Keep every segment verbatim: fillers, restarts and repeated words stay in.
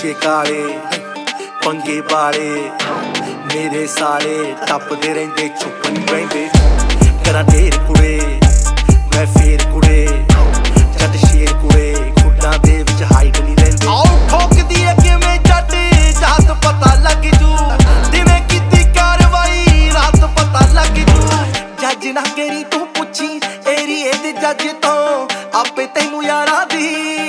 शीशे काले पंगे वाले मेरे साले टपदे रहिंदे चुप नहीं बहिंदे करा ढेर कुड़े मैं फेर कुड़े जट शेर कुड़े खुड्डां दे विच हाइट नहीं रहिंदे आओ ठोकदी है किवें जट जात पता लग जू दिने कीती कार्रवाई रात पता लग जू जज ना करी तू पुछी एरिए दे जज तो आपे तैनू यारां दी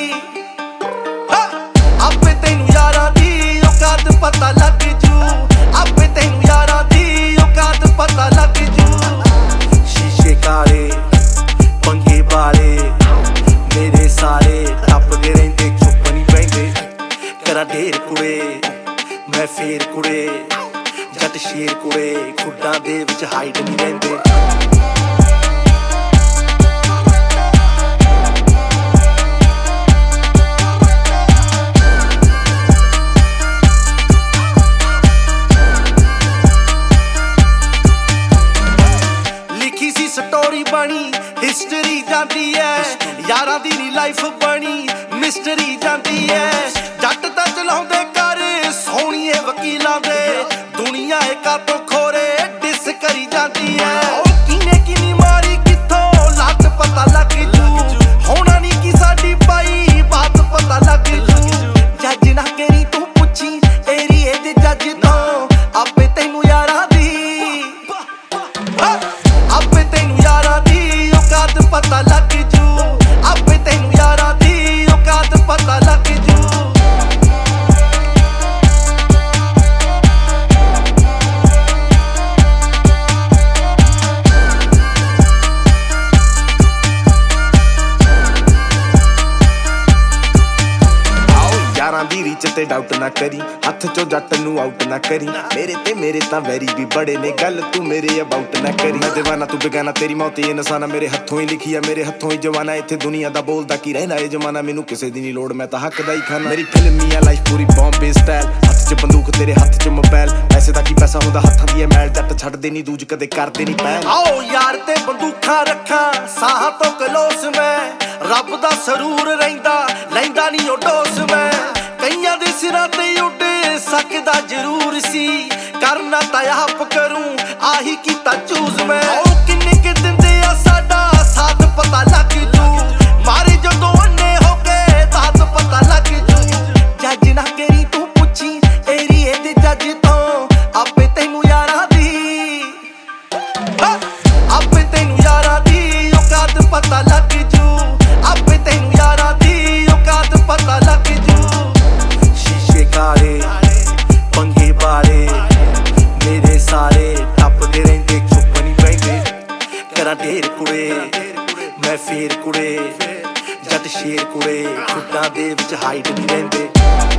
आपे तैनू यारां दी औकात पता लग जू आपे तैनू यारां दी औकात पता लग जू शीशे काले पंगे वाले मेरे सारे टपदे रहिंदे चुप नहीं बहिंदे करा ढेर कुड़े मैं फेर कुड़े जट शेर कुड़े खुड्डां दे विच हाइट नहीं रहिंदे स्टोरी बनी हिस्टरी जाती है यारां दी नी लाइफ बनी मिस्टरी जाती है जट तां चलाउंदे कर सोहणीए वकीलां दे दुनिया एका तो खोरे डिस करी जाती है किने किनी मारी किथों लट पता लग जू होना नी की साडी पाई बात पता लग जू जज ना करी तू पुछी एरिए दे जज तो आपे तैनू यारां दी आपे तैनू यारां दी औकात पता लग जू आपे तैनू यारां दी औकात पता लग जू यारां दी रीच ते डाउट ना करी हथ चो जट नू आउट ना करी मेरे ते मेरे तां वैरी भी बड़े ने गल तू मेरे अबाउट ना करी मैं दीवाना तू बेगाना तेरी मौत ये निशाना मेरे हथों ही लिखी है मेरे हथों ही जवाना इत्थे दुनिया दा बोलदा की रहना ये जमाना मैनू किसे दी नी लोड़ मैं तां हक दा ही खाना मेरी फिल्मी आ लाइफ पूरी बॉम्बे स्टाइल हथ च बंदूक तेरे हथ च मोबाइल पैसे दा की पैसा हुंदा हत्थां दी मैल जट छड्डदे नी दूज कदे करदे नी पैल आओ यार ते बंदूखां रखां साहां तो कलोस मैं रब दा सरूर रहिंदा लैंदा नी ओ डोस मैं कईयां दे सिरां ते उड़ सकदा जरूर सी करना तां आप करूं आही कीता चूज मैं ओ किन्ने के दिंदे आ साडा साथ पता लग जू मारे जदों अन्ने हो गए तात पता लग जू जज ना करी तू पुछी एरिए दे जज तो आपे तैनू यारां दी आपे तैनू यारां दी औकात पता लग जू आपे तैनू यारां दी औकात पता लग जू शीशे काले पंगे वाले मेरे सारे टपदे रहिंदे चुप नहीं बहिंदे करा ढेर कुड़े मैं फेर कुड़े जट शेर कुड़े खुड्डां दे विच हाइट नहीं रहिंदे